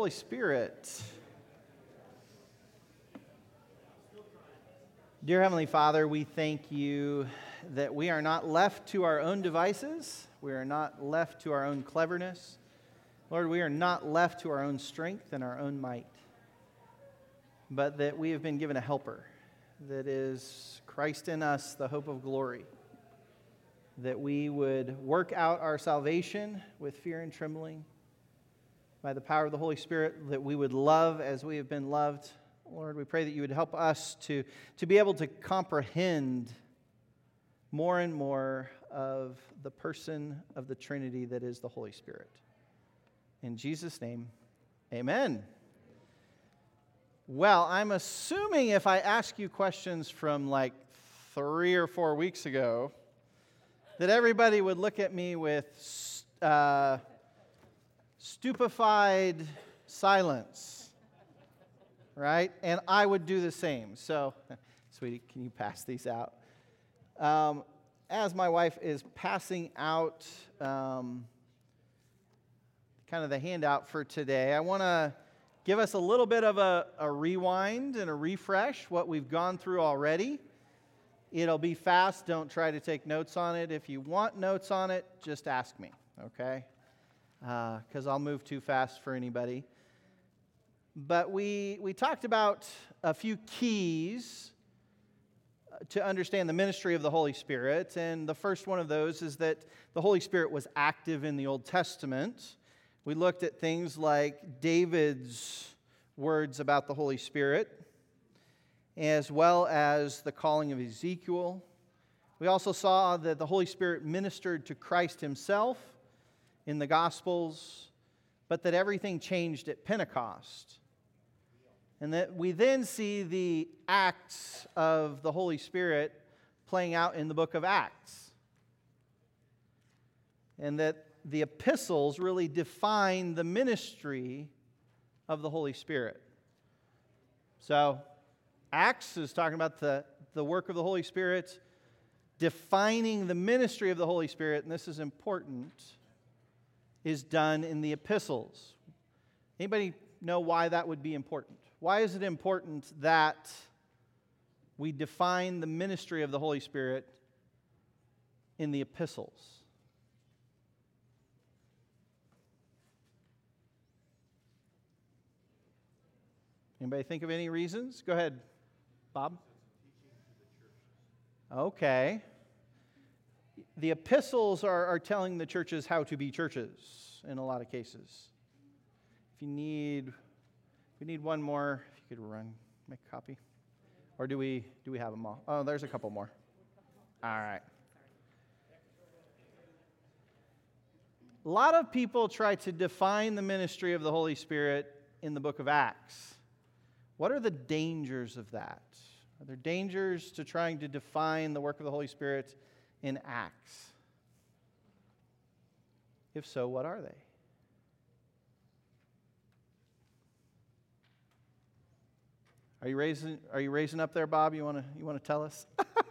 Holy Spirit. Dear Heavenly Father, we thank you that we are not left to our own devices. We are not left to our own cleverness. Lord, we are not left to our own strength and our own might, but that we have been given a helper that is Christ in us, the hope of glory, that we would work out our salvation with fear and trembling by the power of the Holy Spirit, that we would love as we have been loved. Lord, we pray that you would help us to be able to comprehend more and more of the person of the Trinity that is the Holy Spirit. In Jesus' name, amen. Well, I'm assuming if I ask you questions from like 3 or 4 weeks ago, that everybody would look at me with stupefied silence. Right? And I would do the same. So, sweetie, can you pass these out? As my wife is passing out kind of the handout for today, I want to give us a little bit of a rewind and a refresh, what we've gone through already. It'll be fast. Don't try to take notes on it. If you want notes on it, just ask me, okay? Because I'll move too fast for anybody. But we talked about a few keys to understand the ministry of the Holy Spirit. And the first one of those is that the Holy Spirit was active in the Old Testament. We looked at things like David's words about the Holy Spirit, as well as the calling of Ezekiel. We also saw that the Holy Spirit ministered to Christ himself in the Gospels, but that everything changed at Pentecost. And that we then see the acts of the Holy Spirit playing out in the book of Acts. And that the epistles really define the ministry of the Holy Spirit. So, Acts is talking about the work of the Holy Spirit, defining the ministry of the Holy Spirit, and this is important, is done in the epistles. Anybody know why that would be important? Why is it important that we define the ministry of the Holy Spirit in the epistles? Anybody think of any reasons? Go ahead, Bob. Okay. The epistles are telling the churches how to be churches in a lot of cases. If we need one more, if you could make a copy. Or do we have them all? Oh, there's a couple more. All right. A lot of people try to define the ministry of the Holy Spirit in the book of Acts. What are the dangers of that? Are there dangers to trying to define the work of the Holy Spirit in Acts? If so, what are they? Are you raising up there, Bob? You want to tell us?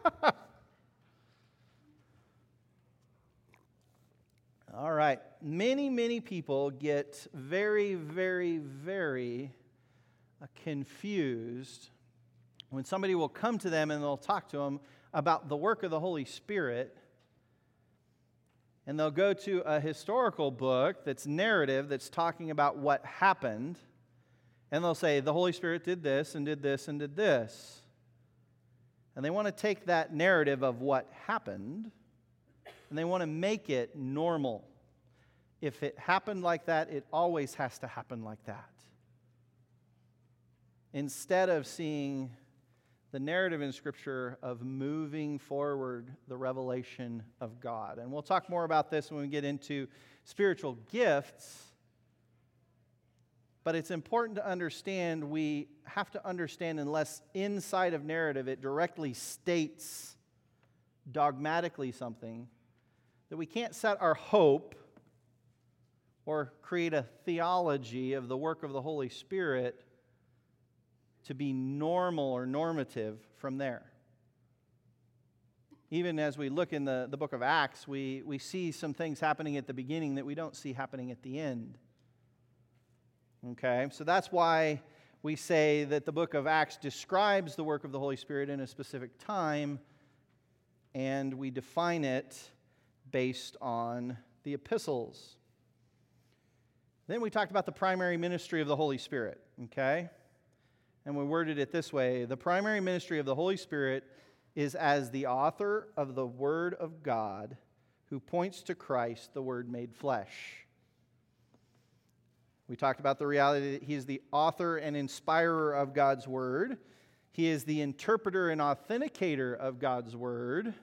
All right. Many people get very, very, very confused when somebody will come to them and they'll talk to them about the work of the Holy Spirit, and they'll go to a historical book that's narrative, that's talking about what happened, and they'll say, the Holy Spirit did this and did this and did this. And they want to take that narrative of what happened, and they want to make it normal. If it happened like that, it always has to happen like that. Instead of seeing the narrative in Scripture of moving forward the revelation of God. And we'll talk more about this when we get into spiritual gifts. But it's important to understand, we have to understand, unless inside of narrative it directly states dogmatically something, that we can't set our hope or create a theology of the work of the Holy Spirit to be normal or normative from there. Even as we look in the book of Acts, we see some things happening at the beginning that we don't see happening at the end. Okay, so that's why we say that the book of Acts describes the work of the Holy Spirit in a specific time, and we define it based on the epistles. Then we talked about the primary ministry of the Holy Spirit, okay? And we worded it this way: the primary ministry of the Holy Spirit is as the author of the Word of God who points to Christ, the Word made flesh. We talked about the reality that He is the author and inspirer of God's Word. He is the interpreter and authenticator of God's Word.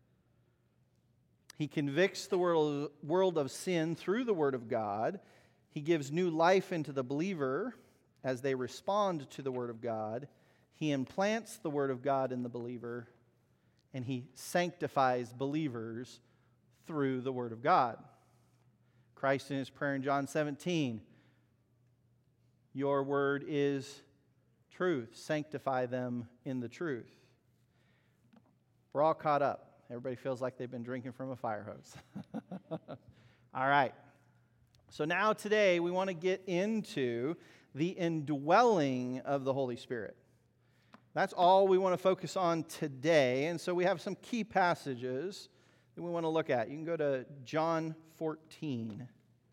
He convicts the world of sin through the Word of God. He gives new life into the believer as they respond to the Word of God. He implants the Word of God in the believer, and He sanctifies believers through the Word of God. Christ in His prayer in John 17, your word is truth. Sanctify them in the truth. We're all caught up. Everybody feels like they've been drinking from a fire hose. All right. So now today we want to get into the indwelling of the Holy Spirit. That's all we want to focus on today. And so we have some key passages that we want to look at. You can go to John 14.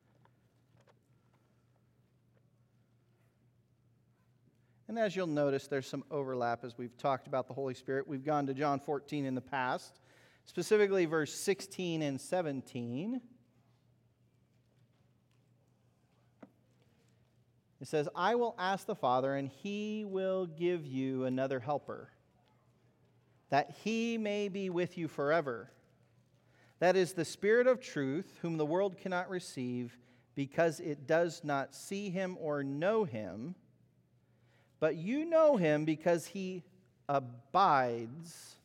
And as you'll notice, there's some overlap as we've talked about the Holy Spirit. We've gone to John 14 in the past, specifically verse 16 and 17. It says, I will ask the Father, and He will give you another helper, that He may be with you forever. That is the Spirit of truth, whom the world cannot receive, because it does not see Him or know Him. But you know Him because He abides,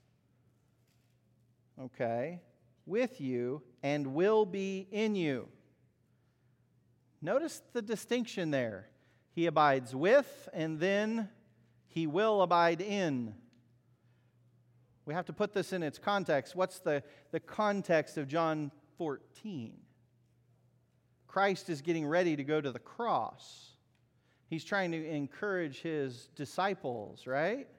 with you and will be in you. Notice the distinction there. He abides with, and then He will abide in. We have to put this in its context. What's the context of John 14? Christ is getting ready to go to the cross. He's trying to encourage His disciples, right?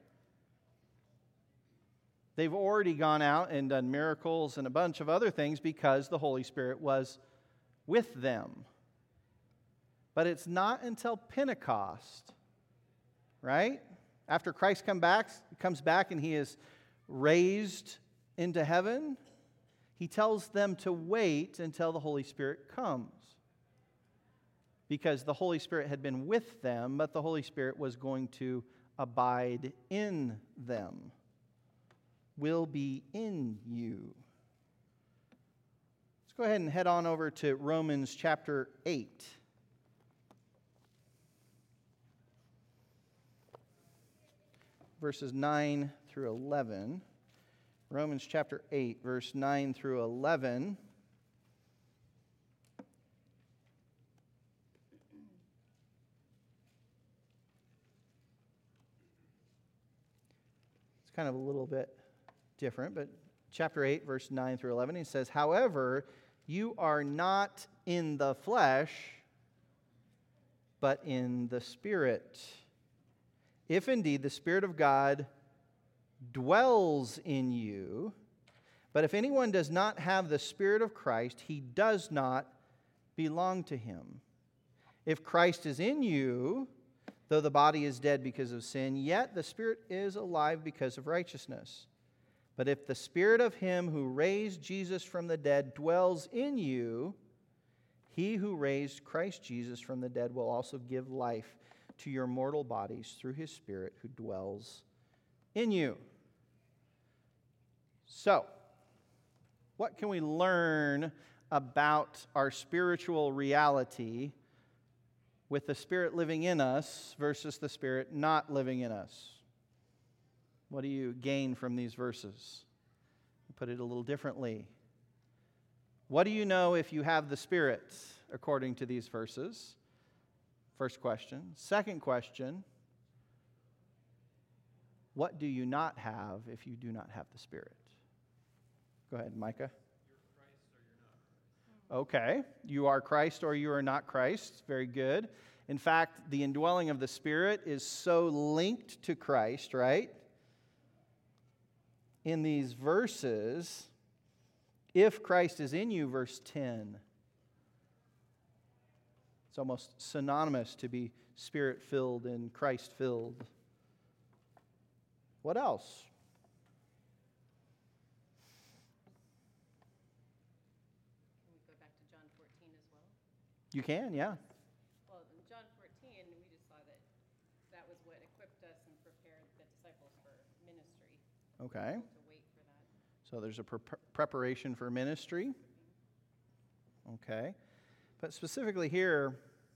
They've already gone out and done miracles and a bunch of other things because the Holy Spirit was with them. But it's not until Pentecost, right? After Christ comes back and He is raised into heaven, He tells them to wait until the Holy Spirit comes. Because the Holy Spirit had been with them, but the Holy Spirit was going to abide in them. Will be in you. Let's go ahead and head on over to Romans chapter 8. Verses 9 through 11. Romans chapter 8, verse 9 through 11. Kind of a little bit different, but chapter 8, verse 9 through 11, he says, however, you are not in the flesh, but in the Spirit. If indeed the Spirit of God dwells in you, but if anyone does not have the Spirit of Christ, he does not belong to Him. If Christ is in you, though the body is dead because of sin, yet the Spirit is alive because of righteousness. But if the Spirit of Him who raised Jesus from the dead dwells in you, He who raised Christ Jesus from the dead will also give life to your mortal bodies through His Spirit who dwells in you. So, what can we learn about our spiritual reality with the Spirit living in us versus the Spirit not living in us? What do you gain from these verses? I'll put it a little differently. What do you know if you have the Spirit according to these verses? First question. Second question, what do you not have if you do not have the Spirit? Go ahead, Micah. You're Christ or you're not. Okay. You are Christ or you are not Christ. Very good. In fact, the indwelling of the Spirit is so linked to Christ, right? In these verses, if Christ is in you, verse 10, it's almost synonymous to be Spirit-filled and Christ-filled. What else? Can we go back to John 14 as well? You can, yeah. Well, in John 14, we just saw that that was what equipped us and prepared the disciples for ministry. Okay. To wait for that. So there's a preparation for ministry. Okay. But specifically here,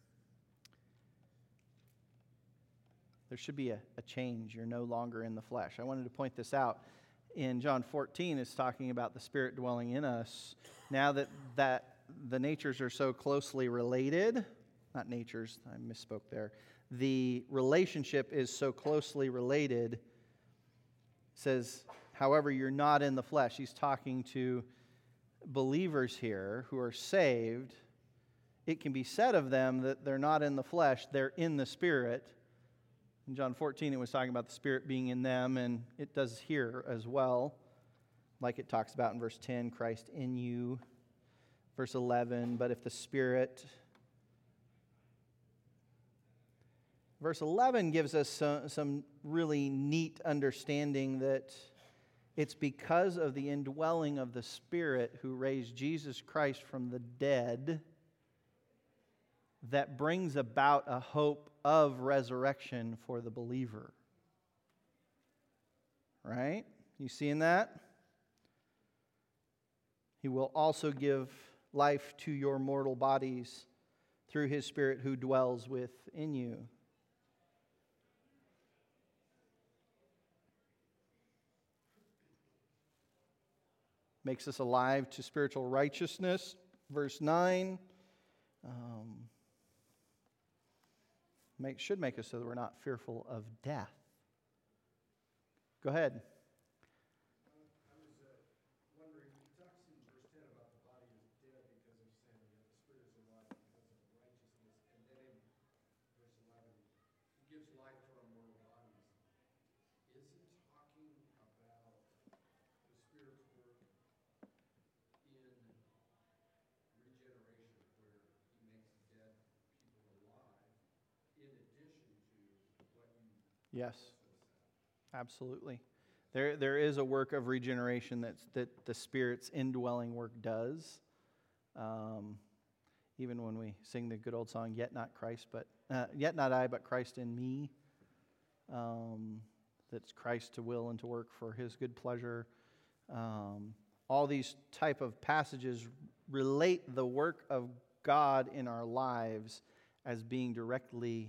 there should be a change. You're no longer in the flesh. I wanted to point this out. In John 14, it's talking about the Spirit dwelling in us. Now that the natures are so closely related, not natures, I misspoke there. The relationship is so closely related. It says, however, you're not in the flesh. He's talking to believers here who are saved. It can be said of them that they're not in the flesh, they're in the Spirit. In John 14, it was talking about the Spirit being in them, and it does here as well. Like it talks about in verse 10, Christ in you. Verse 11, but if the Spirit... Verse 11 gives us some really neat understanding that it's because of the indwelling of the Spirit who raised Jesus Christ from the dead that brings about a hope of resurrection for the believer. Right? You seeing that? He will also give life to your mortal bodies through His Spirit who dwells within you. Makes us alive to spiritual righteousness. Verse 9. Should make us so that we're not fearful of death. Go ahead. I was wondering, he talks in verse 10 about the body is dead because of sin, yet the Spirit is alive because of righteousness. And then in verse 11, he gives life to our mortal bodies. Is he talking about the Spirit's work in regeneration, where he makes dead people alive, in addition to what you Yes, also said? absolutely. There is a work of regeneration that the Spirit's indwelling work does. Even when we sing the good old song, "Yet not I, but Christ in me." That's Christ to will and to work for His good pleasure. All these type of passages relate the work of God in our lives as being directly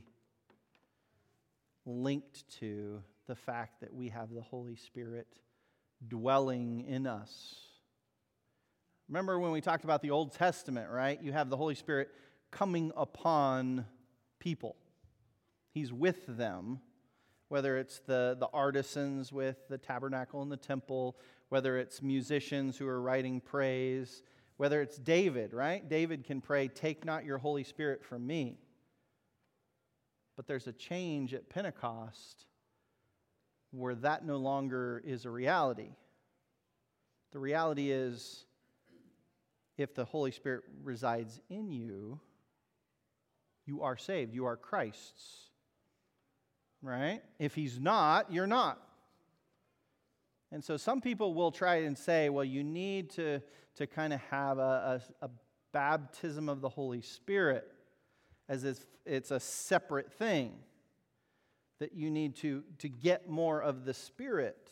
linked to the fact that we have the Holy Spirit dwelling in us. Remember when we talked about the Old Testament, right? You have the Holy Spirit coming upon people. He's with them, whether it's the artisans with the tabernacle and the temple, whether it's musicians who are writing praise, whether it's David, right? David can pray, "Take not your Holy Spirit from me." But there's a change at Pentecost where that no longer is a reality. The reality is, if the Holy Spirit resides in you, you are saved. You are Christ's. Right? If He's not, you're not. And so some people will try and say, well, you need to kind of have a baptism of the Holy Spirit, as if it's a separate thing, that you need to get more of the Spirit.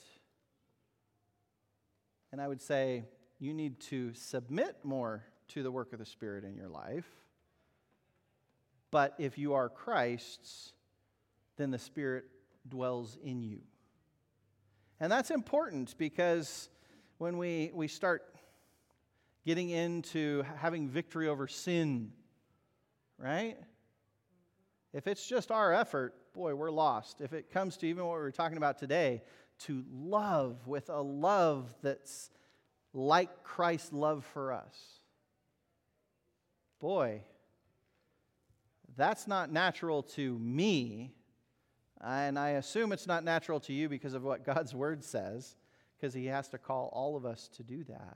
And I would say you need to submit more to the work of the Spirit in your life. But if you are Christ's, then the Spirit dwells in you. And that's important because when we start getting into having victory over sin, right? If it's just our effort, boy, we're lost. If it comes to even what we were talking about today, to love with a love that's like Christ's love for us, boy, That's not natural to me, and I assume it's not natural to you because of what God's Word says, because He has to call all of us to do that.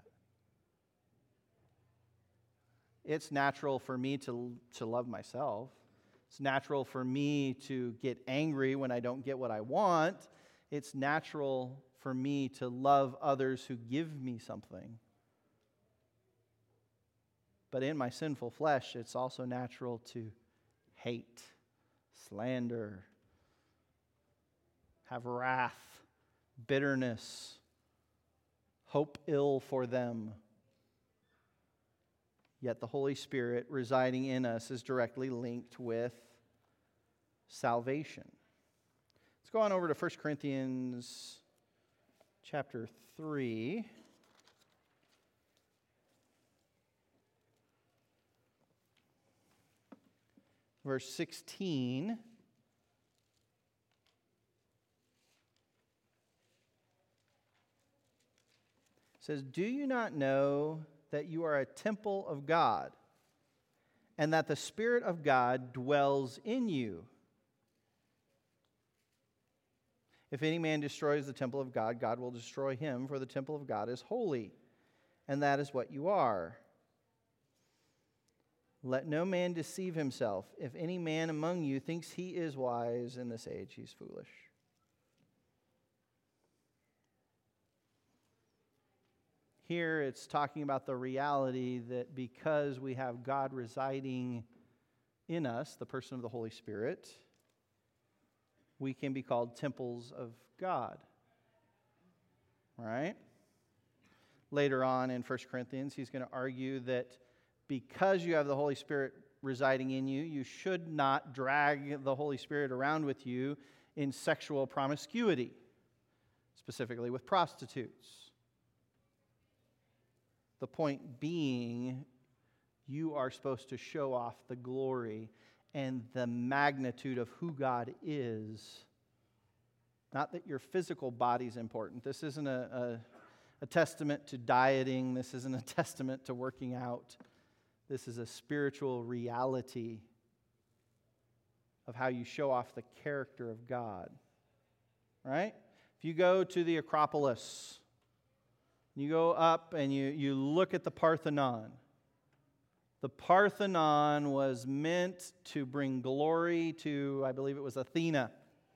It's natural for me to love myself. It's natural for me to get angry when I don't get what I want. It's natural for me to love others who give me something. But in my sinful flesh, it's also natural to hate, slander, have wrath, bitterness, hope ill for them. Yet the Holy Spirit residing in us is directly linked with salvation. Let's go on over to 1 Corinthians chapter 3. Verse 16. It says, "Do you not know that you are a temple of God, and that the Spirit of God dwells in you? If any man destroys the temple of God, God will destroy him, for the temple of God is holy, and that is what you are. Let no man deceive himself. If any man among you thinks he is wise in this age, he's foolish." Here it's talking about the reality that because we have God residing in us, the person of the Holy Spirit, we can be called temples of God. Right? Later on in 1 Corinthians, he's going to argue that because you have the Holy Spirit residing in you, you should not drag the Holy Spirit around with you in sexual promiscuity, specifically with prostitutes. The point being, you are supposed to show off the glory and the magnitude of who God is. Not that your physical body is important. This isn't a testament to dieting. This isn't a testament to working out. This is a spiritual reality of how you show off the character of God. Right? If you go to the Acropolis, you go up and you look at the Parthenon. The Parthenon was meant to bring glory to, I believe it was Athena.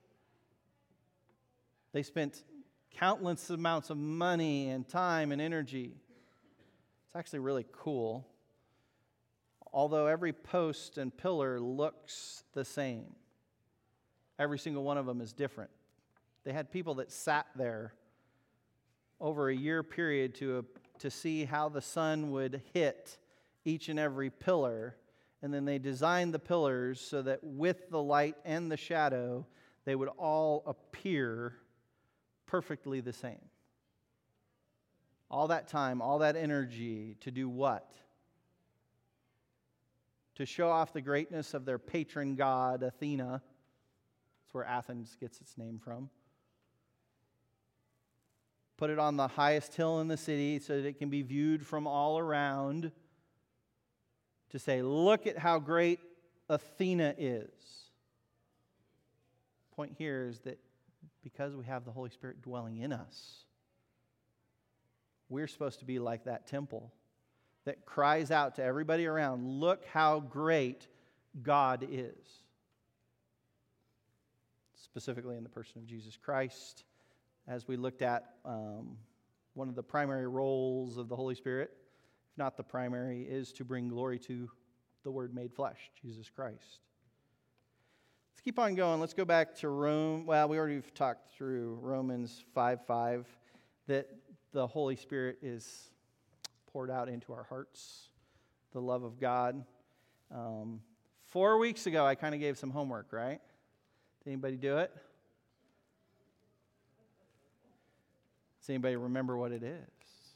They spent countless amounts of money and time and energy. It's actually really cool. Although every post and pillar looks the same. Every single one of them is different. They had people that sat there over a year period to see how the sun would hit each and every pillar. And then they designed the pillars so that with the light and the shadow, they would all appear perfectly the same. All that time, all that energy to do what? To show off the greatness of their patron god, Athena. That's where Athens gets its name from. Put it on the highest hill in the city so that it can be viewed from all around. To say, look at how great Athena is. Point here is that because we have the Holy Spirit dwelling in us, we're supposed to be like that temple that cries out to everybody around, look how great God is. Specifically in the person of Jesus Christ, as we looked at one of the primary roles of the Holy Spirit, if not the primary, is to bring glory to the Word made flesh, Jesus Christ. Let's keep on going. Let's go back to Rome. Well, we already talked through Romans 5:5, that the Holy Spirit is poured out into our hearts, the love of God. 4 weeks ago, I kind of gave some homework, right? Did anybody do it? Does anybody remember what it is?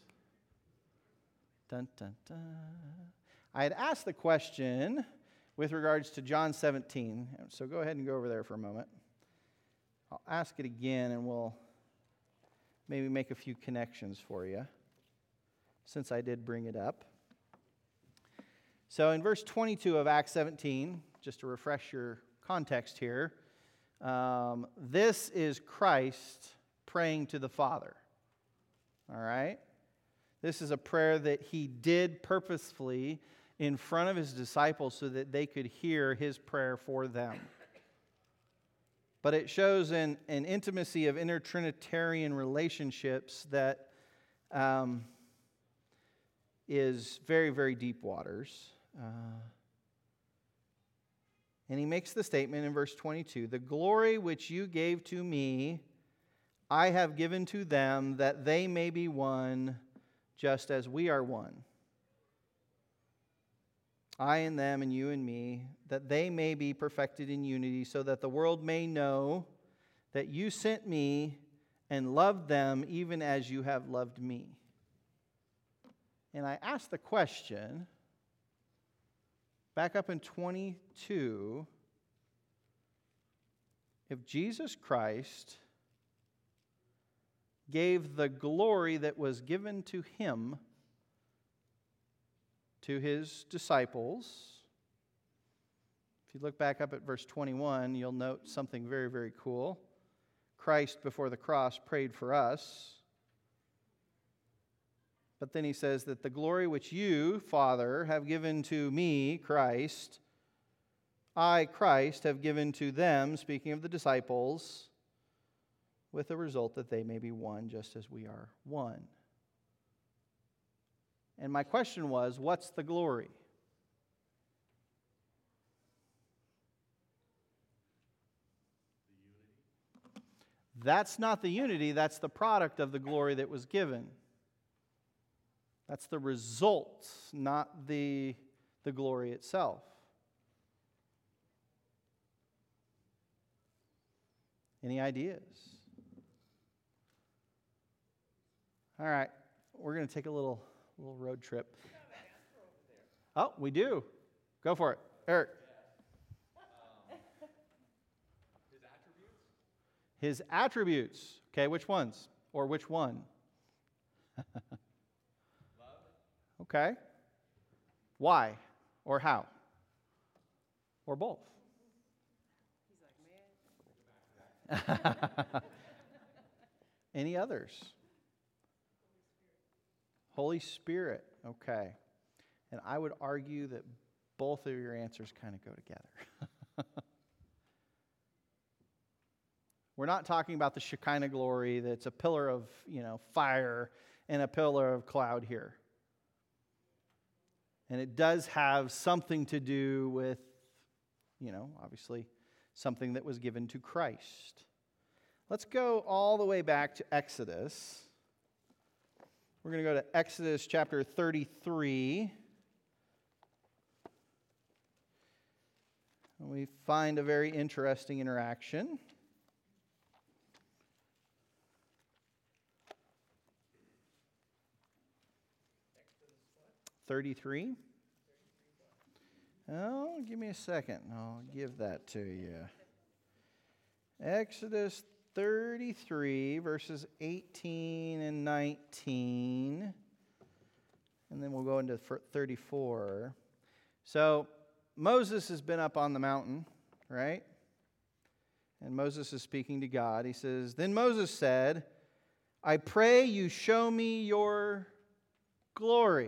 Dun, dun, dun. I had asked the question with regards to John 17, so go ahead and go over there for a moment. I'll ask it again, and we'll maybe make a few connections for you, since I did bring it up. So in verse 22 of Acts 17, just to refresh your context here, this is Christ praying to the Father. All right? This is a prayer that he did purposefully in front of his disciples so that they could hear his prayer for them. But it shows an intimacy of intertrinitarian relationships that is very, very deep waters. And he makes the statement in verse 22, "The glory which you gave to me, I have given to them, that they may be one, just as we are one. I and them, and you and me, that they may be perfected in unity, so that the world may know that you sent me and loved them even as you have loved me." And I asked the question, back up in 22, if Jesus Christ gave the glory that was given to him to his disciples. If you look back up at verse 21, you'll note something very, very cool. Christ, before the cross, prayed for us. But then he says that the glory which you, Father, have given to me, Christ, I, Christ, have given to them, speaking of the disciples, with the result that they may be one just as we are one. And my question was, what's the glory? That's not the unity, that's the product of the glory that was given. That's the result, not the glory itself. Any ideas? All right, we're going to take a little road trip. Oh, we do. Go for it. Eric. His attributes. Okay, which ones? Or which one? Love. Okay. Why? Or how? Or both? He's like, man. Any others? Holy Spirit. Okay. And I would argue that both of your answers kind of go together. We're not talking about the Shekinah glory that's a pillar of, fire and a pillar of cloud here. And it does have something to do with, obviously something that was given to Christ. Let's go all the way back to Exodus. We're going to go to Exodus chapter 33. And we find a very interesting interaction. 33. Oh, give me a second. I'll give that to you. Exodus 33, verses 18 and 19. And then we'll go into 34. So, Moses has been up on the mountain, right? And Moses is speaking to God. He says, "Then Moses said, I pray you show me your glory."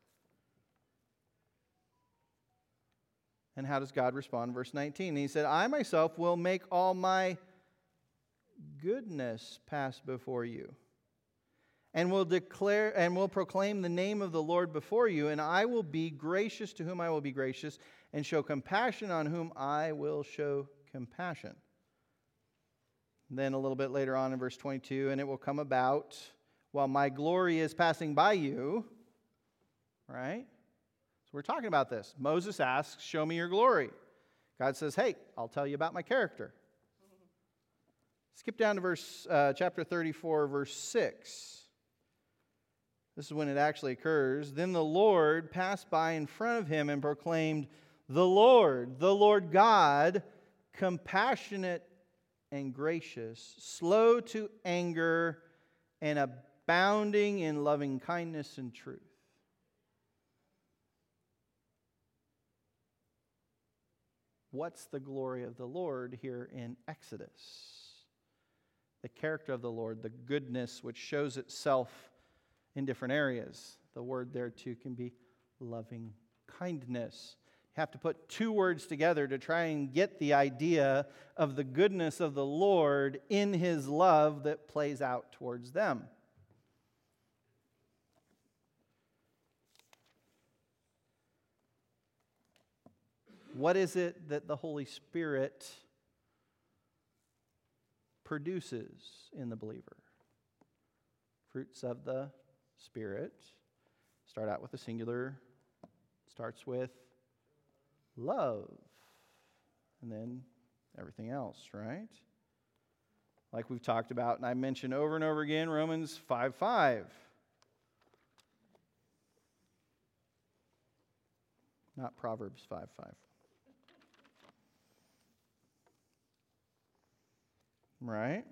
And how does God respond? Verse 19. He said, "I myself will make all my goodness pass before you, and will declare and will proclaim the name of the Lord before you, and I will be gracious to whom I will be gracious, and show compassion on whom I will show compassion." Then a little bit later on in verse 22, "And it will come about while my glory is passing by you," right? We're talking about this. Moses asks, "Show me your glory." God says, "Hey, I'll tell you about my character." Skip down to chapter 34, verse 6. This is when it actually occurs. "Then the Lord passed by in front of him and proclaimed, the Lord God, compassionate and gracious, slow to anger, and abounding in loving kindness and truth." What's the glory of the Lord here in Exodus? The character of the Lord, the goodness which shows itself in different areas. The word there too can be loving kindness. You have to put two words together to try and get the idea of the goodness of the Lord in His love that plays out towards them. What is it that the Holy Spirit produces in the believer? Fruits of the Spirit. Start out with the singular. Starts with love. And then everything else, right? Like we've talked about, and I mentioned over and over again, Romans 5:5. Not Proverbs 5:5. Right?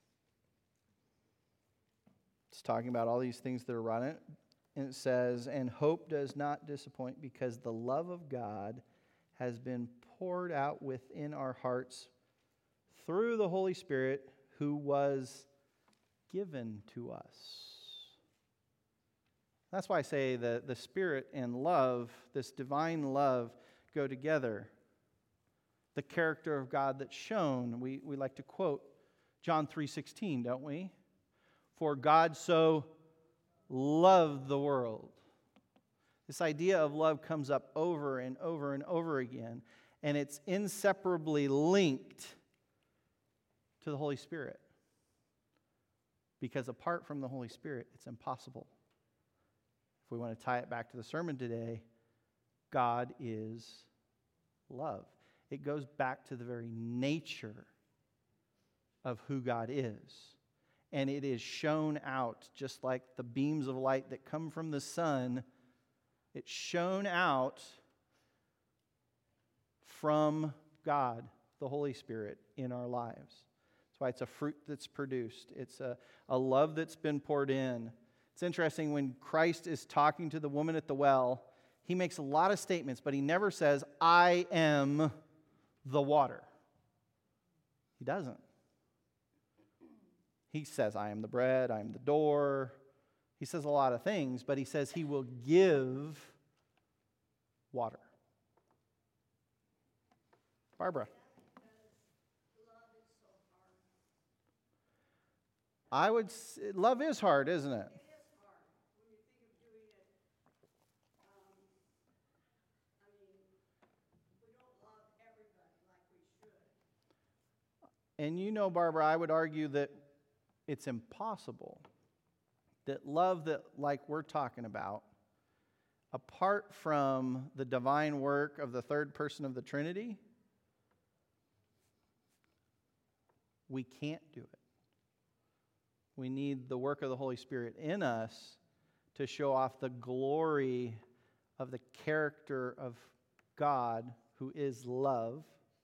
It's talking about all these things that are on it. And it says, and hope does not disappoint because the love of God has been poured out within our hearts through the Holy Spirit who was given to us. That's why I say the Spirit and love, this divine love, go together. The character of God that's shown. We like to quote John 3:16, don't we? For God so loved the world. This idea of love comes up over and over and over again, and it's inseparably linked to the Holy Spirit. Because apart from the Holy Spirit, it's impossible. If we want to tie it back to the sermon today, God is love. It goes back to the very nature of who God is. And it is shown out just like the beams of light that come from the sun. It's shown out from God, the Holy Spirit, in our lives. That's why it's a fruit that's produced. It's a love that's been poured in. It's interesting when Christ is talking to the woman at the well, He makes a lot of statements, but He never says, I am the water. He doesn't. He says, I am the bread, I am the door. He says a lot of things, but He says He will give water. Barbara. Love is hard, isn't it? And you know, Barbara, I would argue that it's impossible that love that, like we're talking about, apart from the divine work of the third person of the Trinity, we can't do it. We need the work of the Holy Spirit in us to show off the glory of the character of God, who is love,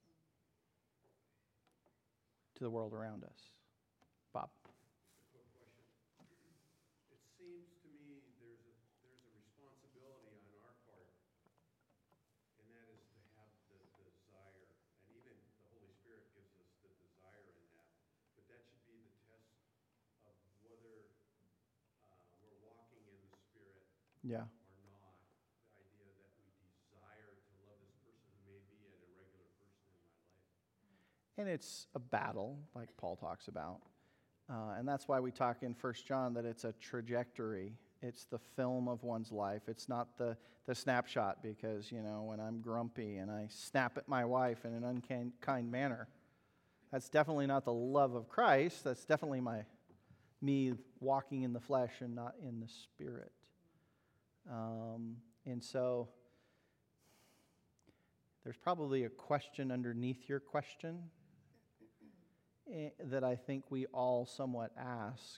to the world around us. Bob. Quick question. It seems to me there's a responsibility on our part, and that is to have the desire. And even the Holy Spirit gives us the desire in that. But that should be the test of whether we're walking in the Spirit Yeah. or not. The idea that we desire to love this person who may be a regular person in my life. And it's a battle, like Paul talks about. And that's why we talk in 1 John that it's a trajectory. It's the film of one's life. It's not the snapshot because, when I'm grumpy and I snap at my wife in an unkind manner, that's definitely not the love of Christ. That's definitely me walking in the flesh and not in the Spirit. And so there's probably a question underneath your question that I think we all somewhat ask.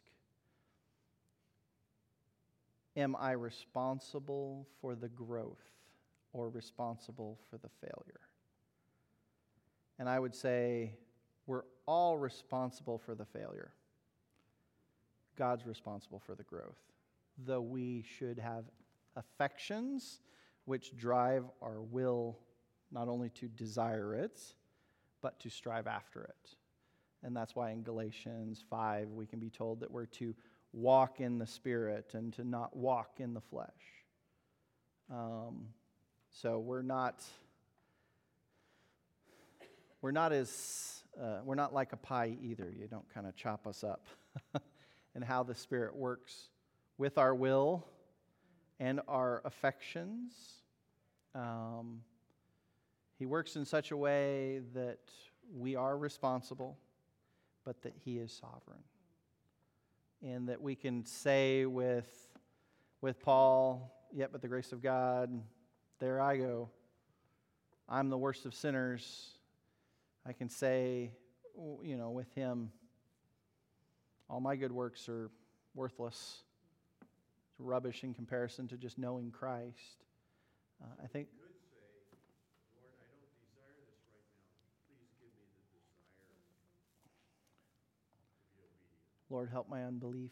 Am I responsible for the growth or responsible for the failure? And I would say we're all responsible for the failure. God's responsible for the growth. Though we should have affections which drive our will not only to desire it, but to strive after it. And that's why in Galatians 5 we can be told that we're to walk in the Spirit and to not walk in the flesh. So we're not like a pie either. You don't kind of chop us up. And how the Spirit works with our will and our affections. He works in such a way that we are responsible, but that He is sovereign. And that we can say with Paul, yet but the grace of God, there I go. I'm the worst of sinners. I can say, with him, all my good works are worthless. It's rubbish in comparison to just knowing Christ. I think. You could say, Lord, I don't desire this right now. Please give me the desire to be obedient. Lord, help my unbelief.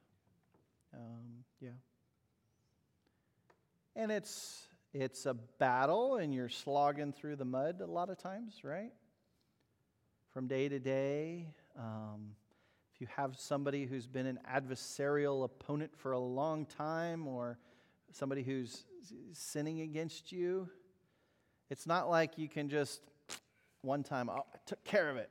And it's a battle, and you're slogging through the mud a lot of times, right? From day to day. If you have somebody who's been an adversarial opponent for a long time, or somebody who's sinning against you, it's not like you can just, one time, I took care of it.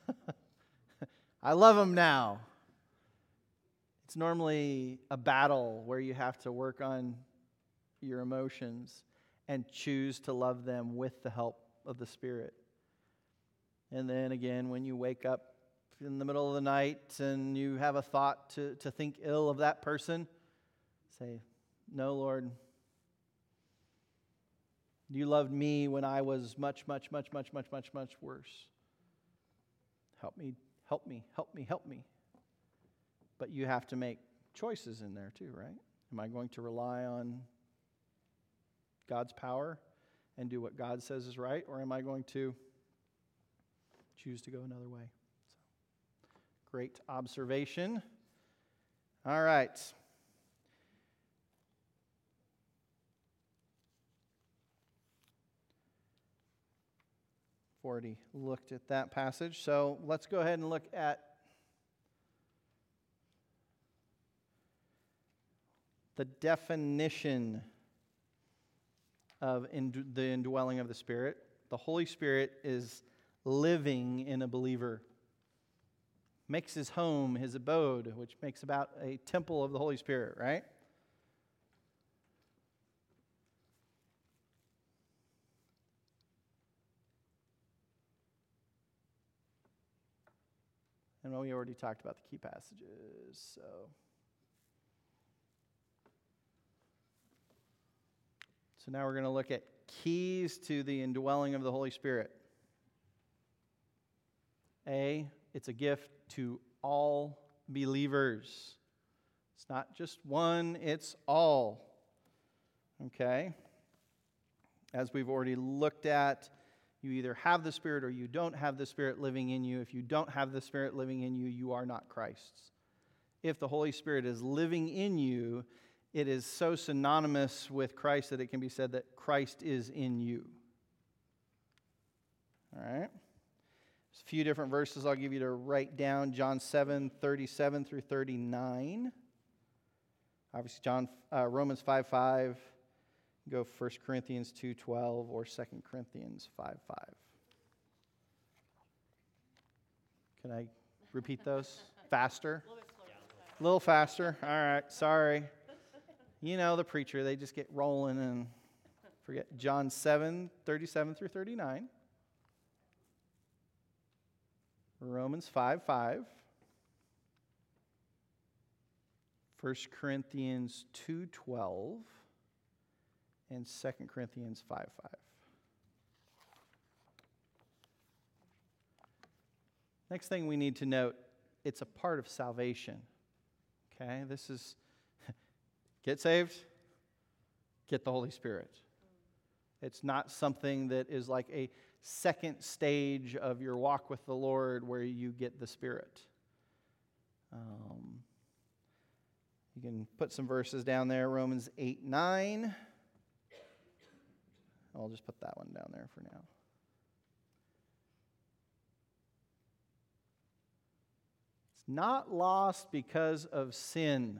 I love them now. It's normally a battle where you have to work on your emotions and choose to love them with the help of the Spirit. And then again, when you wake up in the middle of the night and you have a thought to think ill of that person, say, no, Lord, you loved me when I was much, much, much, much, much, much, much worse. Help me, help me, help me, help me. But you have to make choices in there too, right? Am I going to rely on God's power and do what God says is right, or am I going to choose to go another way? So, great observation. All right. We've already looked at that passage, so let's go ahead and look at the definition of the indwelling of the Spirit. The Holy Spirit is living in a believer. Makes his home, his abode, which makes about a temple of the Holy Spirit, right? And we already talked about the key passages, so. So now we're going to look at keys to the indwelling of the Holy Spirit. A, it's a gift to all believers. It's not just one, it's all. Okay? As we've already looked at, you either have the Spirit or you don't have the Spirit living in you. If you don't have the Spirit living in you, you are not Christ's. If the Holy Spirit is living in you, it is so synonymous with Christ that it can be said that Christ is in you. All right? There's a few different verses I'll give you to write down. John 7:37 through 39. Obviously, Romans 5:5. Go 1 Corinthians 2:12 or 2 Corinthians 5:5. Can I repeat those faster? A little faster. All right, sorry. You know the preacher, they just get rolling and forget. John 7:37 through 39. Romans 5:5. 1 Corinthians 2:12. And 2 Corinthians 5:5. Next thing we need to note, it's a part of salvation. Okay, this is get saved, get the Holy Spirit. It's not something that is like a second stage of your walk with the Lord where you get the Spirit. You can put some verses down there, Romans 8:9. I'll just put that one down there for now. It's not lost because of sin.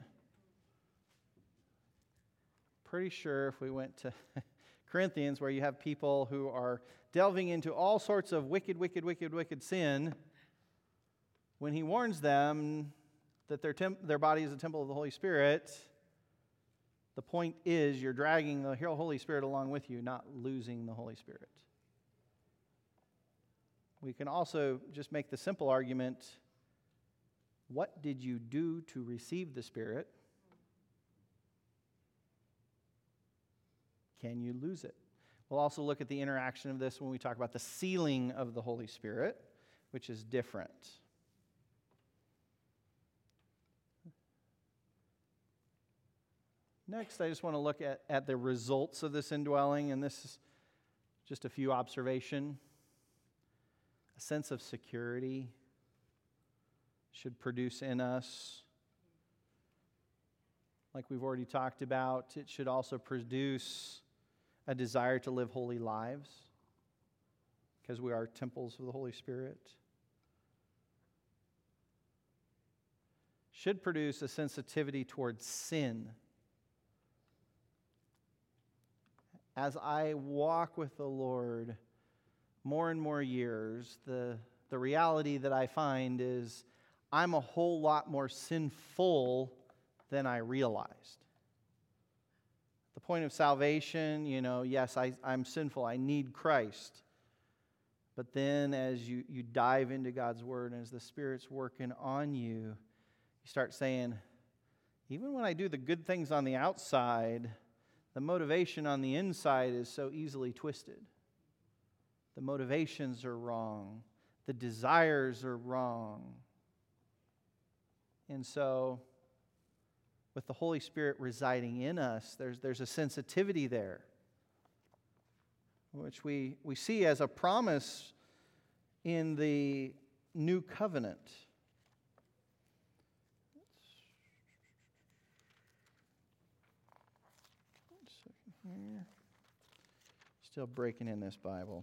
Pretty sure if we went to Corinthians, where you have people who are delving into all sorts of wicked sin, when he warns them that their body is a temple of the Holy Spirit, the point is you're dragging the Holy Spirit along with you, not losing the Holy Spirit. We can also just make the simple argument, what did you do to receive the Spirit? Can you lose it? We'll also look at the interaction of this when we talk about the sealing of the Holy Spirit, which is different. Next, I just want to look at the results of this indwelling, and this is just a few observations. A sense of security should produce in us. Like we've already talked about, it should also produce a desire to live holy lives because we are temples of the Holy Spirit. Should produce a sensitivity towards sin. As I walk with the Lord more and more years, the reality that I find is I'm a whole lot more sinful than I realized. The point of salvation, yes, I'm sinful. I need Christ. But then as you dive into God's Word and as the Spirit's working on you, you start saying, even when I do the good things on the outside, the motivation on the inside is so easily twisted. The motivations are wrong. The desires are wrong. And so, with the Holy Spirit residing in us, there's a sensitivity there, which we see as a promise in the new covenant. Here. Still breaking in this Bible.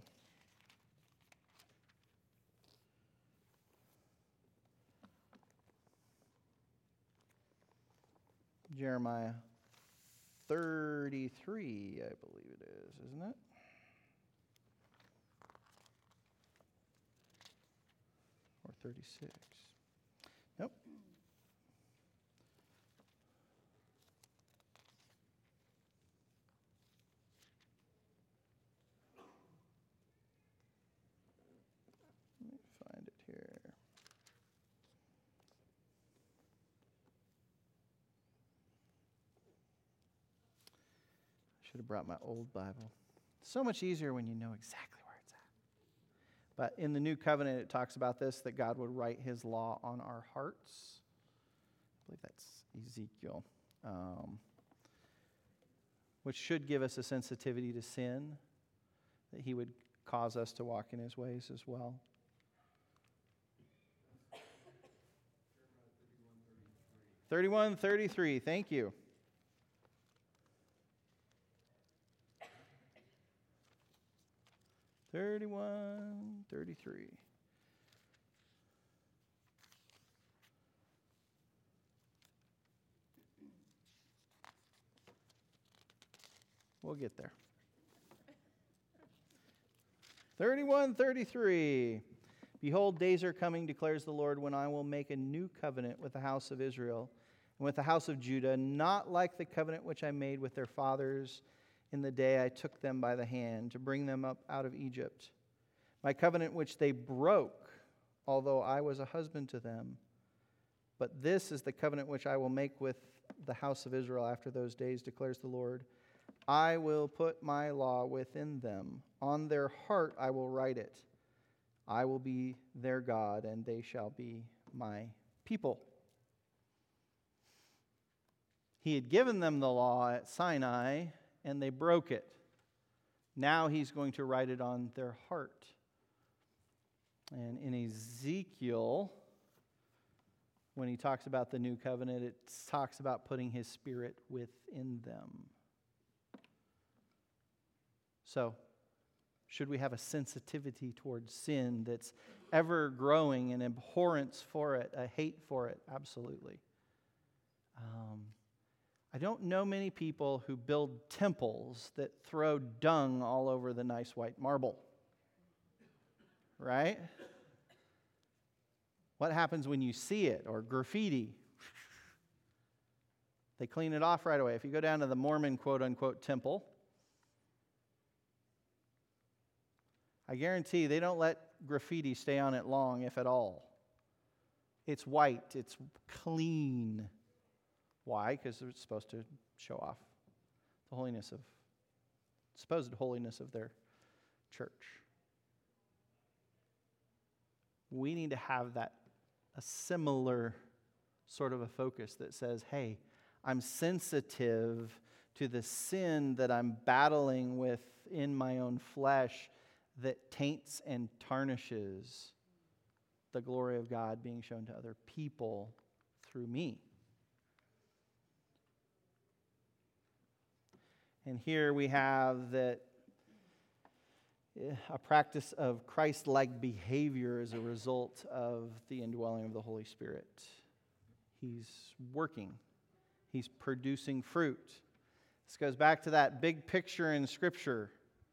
Jeremiah 33, I believe it is, isn't it? Or 36. Nope. Let me find it here. Should have brought my old Bible. So much easier when you know exactly where it's at. But in the new covenant, it talks about this, that God would write his law on our hearts. I believe that's Ezekiel. Which should give us a sensitivity to sin, that he would cause us to walk in his ways as well. 31:33, thank you. $31.33. We'll get there. 31:33. Behold, days are coming, declares the Lord, when I will make a new covenant with the house of Israel and with the house of Judah, not like the covenant which I made with their fathers in the day I took them by the hand to bring them up out of Egypt. My covenant which they broke, although I was a husband to them. But this is the covenant which I will make with the house of Israel after those days, declares the Lord. I will put my law within them. On their heart I will write it. I will be their God, and they shall be my people. He had given them the law at Sinai, and they broke it. Now he's going to write it on their heart. And in Ezekiel, when he talks about the new covenant, it talks about putting his Spirit within them. So, Should we have a sensitivity towards sin that's ever growing, an abhorrence for it, a hate for it? Absolutely. I don't know many people who build temples that throw dung all over the nice white marble. Right? What happens when you see it? Or graffiti? They clean it off right away. If you go down to the Mormon quote-unquote temple, I guarantee they don't let graffiti stay on it long, if at all. It's white. It's clean. Why? Because it's supposed to show off the supposed holiness of their church. We need to have a similar sort of a focus that says, hey, I'm sensitive to the sin that I'm battling with in my own flesh that taints and tarnishes the glory of God being shown to other people through me. And here we have that a practice of Christ-like behavior as a result of the indwelling of the Holy Spirit. He's working. He's producing fruit. This goes back to that big picture in Scripture.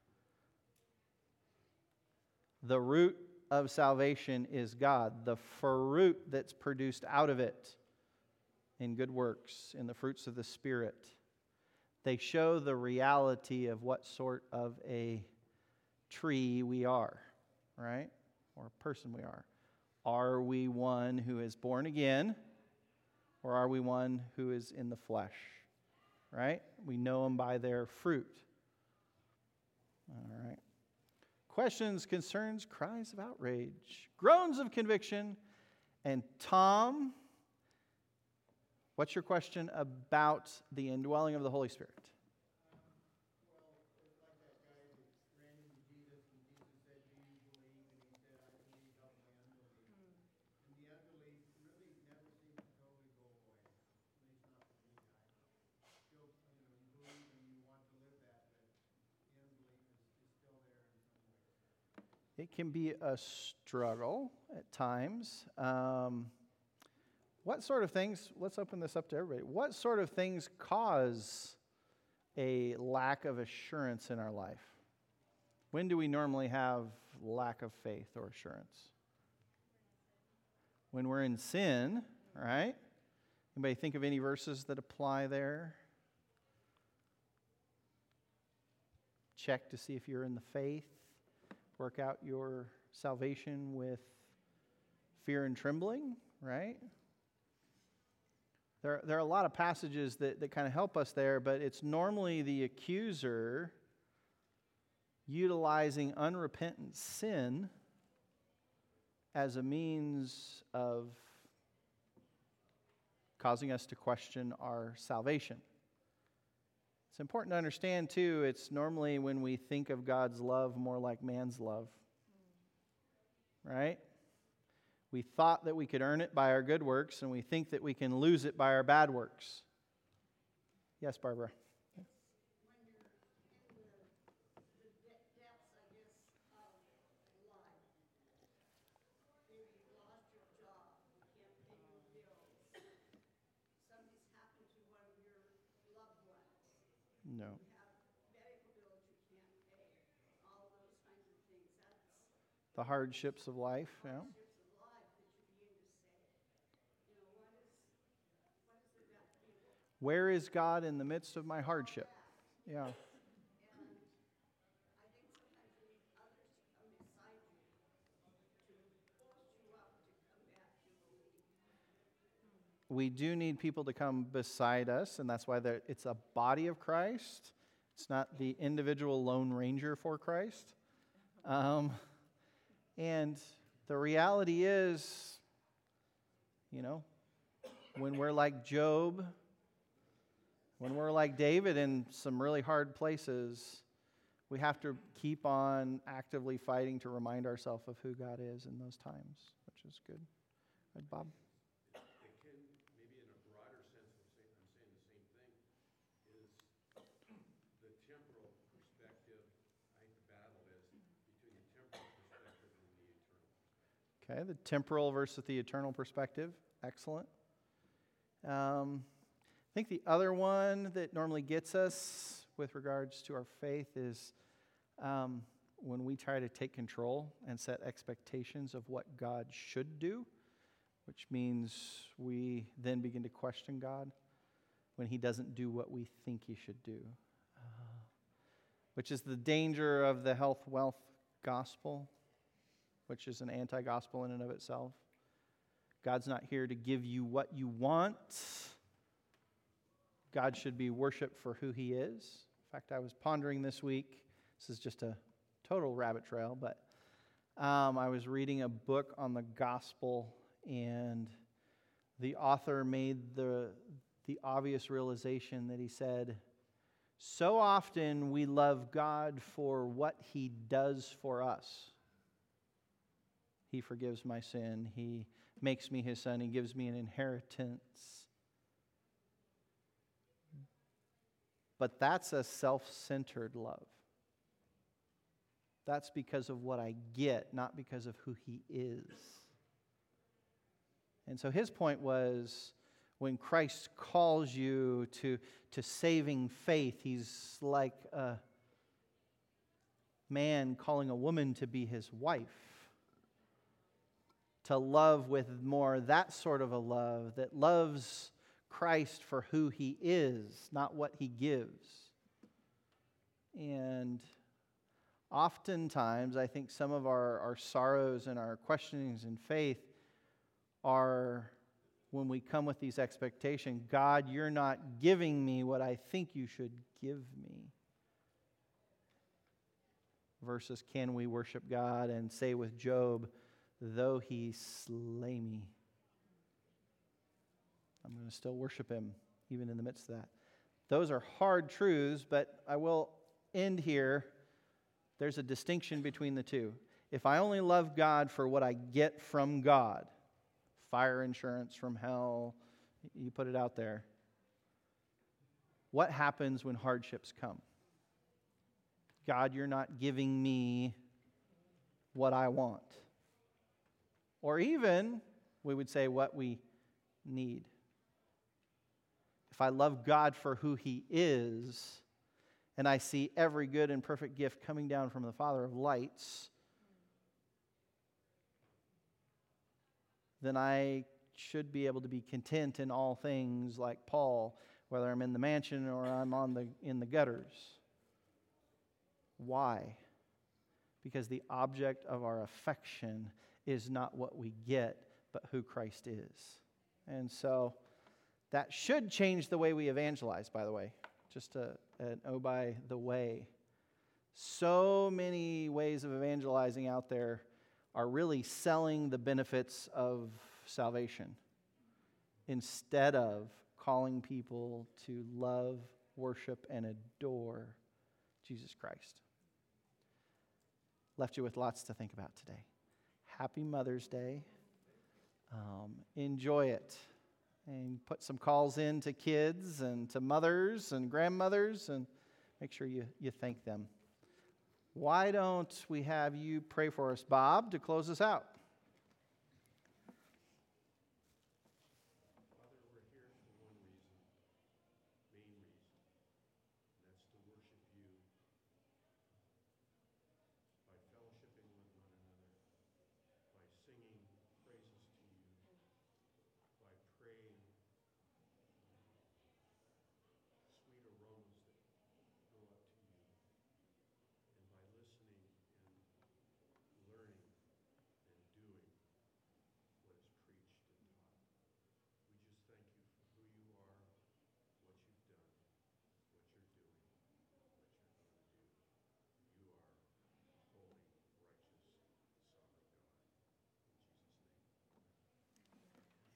The root of salvation is God. The fruit that's produced out of it in good works, in the fruits of the Spirit, they show the reality of what sort of a tree we are, right? Or a person we are. Are we one who is born again, or are we one who is in the flesh, right? We know them by their fruit. All right. Questions, concerns, cries of outrage, groans of conviction. And Tom, what's your question about the indwelling of the Holy Spirit? It can be a struggle at times. What sort of things, let's open this up to everybody. What sort of things cause a lack of assurance in our life? When do we normally have lack of faith or assurance? When we're in sin, right? Anybody think of any verses that apply there? Check to see if you're in the faith. Work out your salvation with fear and trembling, right? There are a lot of passages that kind of help us there, but it's normally the accuser utilizing unrepentant sin as a means of causing us to question our salvation. It's important to understand, too, it's normally when we think of God's love more like man's love. Right? We thought that we could earn it by our good works, and we think that we can lose it by our bad works. Yes, Barbara? No. The hardships of life, yeah. Where is God in the midst of my hardship? Yeah. We do need people to come beside us, and that's why it's a body of Christ. It's not the individual lone ranger for Christ. And the reality is, when we're like Job, when we're like David in some really hard places, we have to keep on actively fighting to remind ourselves of who God is in those times, which is good. Right, Bob? Okay, the temporal versus the eternal perspective. Excellent. I think the other one that normally gets us with regards to our faith is when we try to take control and set expectations of what God should do, which means we then begin to question God when he doesn't do what we think he should do, which is the danger of the health, wealth gospel, which is an anti-gospel in and of itself. God's not here to give you what you want. God should be worshiped for who he is. In fact, I was pondering this week, this is just a total rabbit trail, but I was reading a book on the gospel, and the author made the obvious realization that he said, so often we love God for what he does for us. He forgives my sin. He makes me his son. He gives me an inheritance. But that's a self-centered love. That's because of what I get, not because of who he is. And so his point was, when Christ calls you to saving faith, he's like a man calling a woman to be his wife. To love with more that sort of a love that loves Christ for who he is, not what he gives. And oftentimes, I think some of our sorrows and our questionings in faith are when we come with these expectations, God, you're not giving me what I think you should give me. Versus, can we worship God and say with Job, though he slay me, I'm going to still worship him, even in the midst of that. Those are hard truths, but I will end here. There's a distinction between the two. If I only love God for what I get from God, fire insurance from hell, you put it out there. What happens when hardships come? God, you're not giving me what I want. Or even, we would say, what we need. If I love God for who he is, and I see every good and perfect gift coming down from the Father of lights, then I should be able to be content in all things like Paul, whether I'm in the mansion or I'm in the gutters. Why? Because the object of our affection is not what we get, but who Christ is. And so that should change the way we evangelize, by the way. Just an oh by the way. So many ways of evangelizing out there are really selling the benefits of salvation instead of calling people to love, worship, and adore Jesus Christ. Left you with lots to think about today. Happy Mother's Day. Enjoy it. And put some calls in to kids and to mothers and grandmothers and make sure you thank them. Why don't we have you pray for us, Bob, to close us out?